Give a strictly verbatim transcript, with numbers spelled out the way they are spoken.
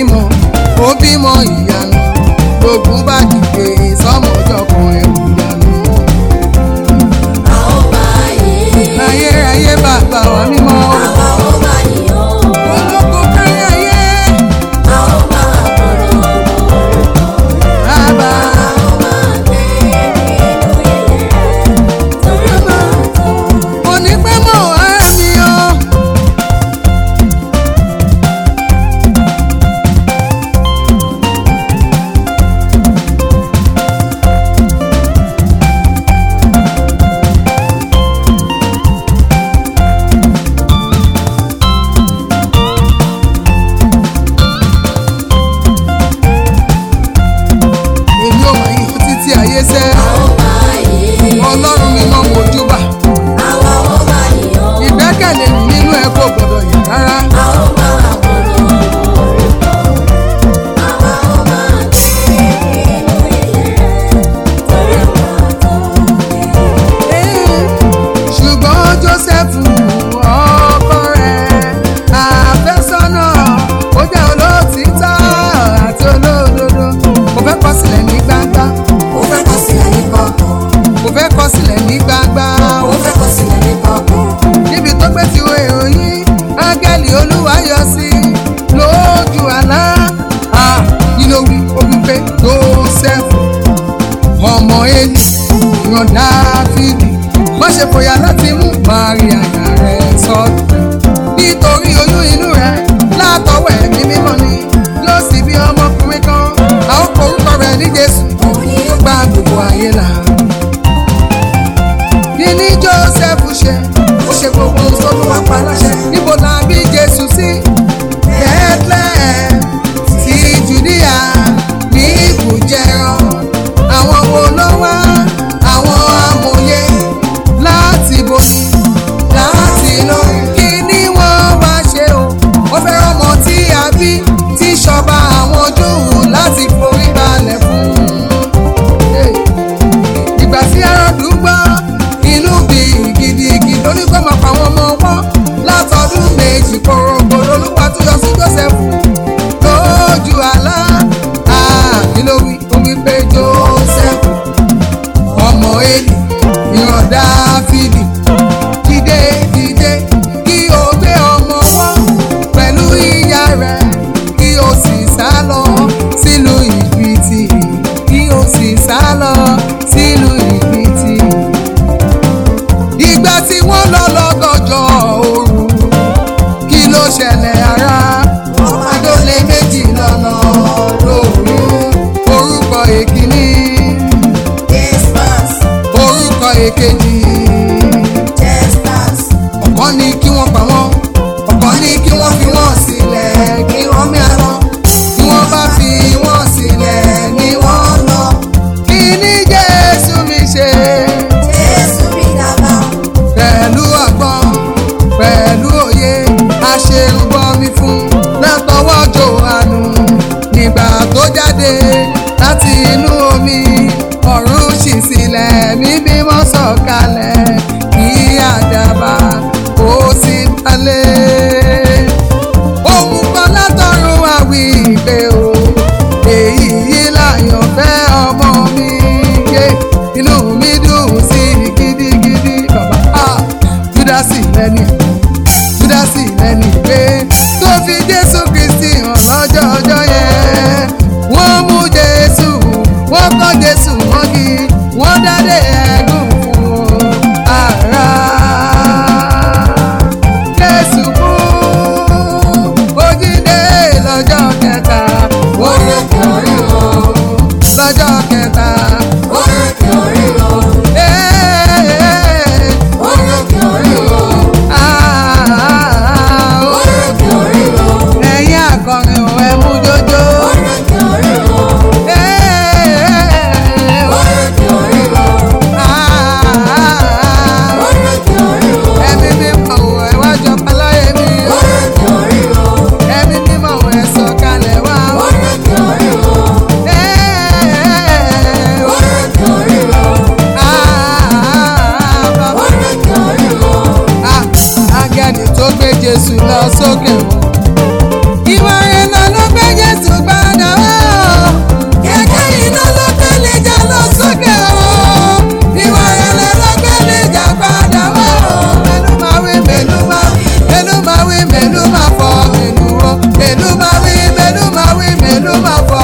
bímọ ó bímọ ìyanu gbogbo bá dìde sọmọjọ kan ẹrù ìyanu. a ó máa yìn. ayérayé bàbá wa mímọ́. àwa ó máa yìn ọ́. olóko kárí ayé. a ó máa kọrin orúkọ rẹ̀. bàbá. a ó máa gbé nínú yẹ̀yẹ́ rẹ̀ torí ó máa tó. kò ní pẹ́ mọ́ ara mi o. èmi ò máa yìn títí ayé sẹ́. a ó máa yìn. ọlọ́run mímọ́ mojúbà. àwa ó máa yìn ọ́. ìgbẹ́kẹ̀lé mi nínú ẹ kò gbọdọ̀ yẹ̀ rárá. a ó máa kọrin orúkọ rẹ̀. àwa ó máa gbé nínú yẹ̀yẹ́ rẹ̀ torí ó máa tó. ṣùgbọ́n Jósẹ́fù ọkọ rẹ̀ àfẹ́sọ́nà ó jẹ́ olóòtítọ́ àti olódodo. kò fẹ́ kọ̀ sílẹ̀ ní gbangba. ó fẹ́ kọ sílẹ̀ ní kọ̀kọ̀. kò fẹ́ kọ̀ sílẹ̀ ní gbangba. ó fẹ́ kọ sílẹ̀ ní kọ̀kọ̀. níbi tó gbé ti wo ìròyìn áńgẹ́lì olúwa yọ sí lójú àlá. kí ló wí ó wí pé Jósẹ́fù ọmọ Élì ìran Dáfídì má ṣe fòyà láti mú Máríà aya rẹ̀ sọ́dọ̀ nítorí oyún inú rẹ̀ látọwọ́ ẹ̀mí mímọ́ ni yóò sì bí ọmọkùnrin kan a ó pe orúkọ rẹ̀ ní Jésù òun ni yóò gba gbogbo ayé là. kí ni Jósẹ́fù ṣe ó ṣe gbogbo ohun tó ló wá pa láṣẹ. níbo la bí Jésù sí? Bethlehem ti Jùdíà ní ibùjẹran. àwọn wo ló wá? àwọn amòye láti bomi láti lórí. kí ni wọ́n wá ṣe o? ó fẹ́ ọmọ tí a bí tí ṣọba àwọn Júù láti forí balẹ̀ fún un. Hey. ìgbà tí Hẹ́rọ́dù gbọ́ inú bí gidigidi lórí kó máa pa àwọn ọmọ wọn látọdún méjì kòrògbò lolúwa tó yọ sí Jósẹ́fù lójú àlá. kí ló wí? ó wí pé Jósẹ́fù ọmọ Élì ìran Dáfídì dìde dìde kí o gbé ọmọ wọn pẹ̀lú ìyá rẹ̀ kí o sì sá lọ sílùú Íjíbítì kí o sì sá lọ sílùú Íjíbítì. ìgbà tí wọ́n lọ lọ́gọ́jọ́ òru kí ló ṣẹlẹ̀ ará? ọmọdé méjì lọ́nà lóru. orúkọ èkíní Christmas. orúkọ èkejì. Jesters. ọ̀kan ní kí wọ́n pa wọ́n ọ̀kan ní kí wọ́n fi wọ́n sílẹ̀ kí wọ́n mí àlọ́ bí wọ́n bá fi wọ́n sílẹ̀ ni wọ́n lọ. kí ni Jésù mi ṣe? Jésù mi dàgbà. pẹ̀lú ọgbọ́n pẹ̀lú òye àṣerúbọ mi fún látọwọ́ Jòhánù nígbà tó jáde láti inú omi ọ̀run ṣí sílẹ̀ ní bímọ sọ̀kalẹ̀ kí àdàbà ó sì balẹ̀. ohun kan látọ̀run wá wí pé o èyí yìí láyọ̀fẹ́ ọmọ mi yé inú mi dùn sí gidigidi bàbá. Ah, Júdásì lẹ́ni Júdásì lẹ́ni pé tó fi Jésù Kristi hàn lọ́jọ́ ọjọ́ yẹn. wọ́n mú Jésù wọ́n kọ́ Jésù mọ́gi wọ́n dádé ẹ̀gún fún ara. Jésù kú àánú máa fọ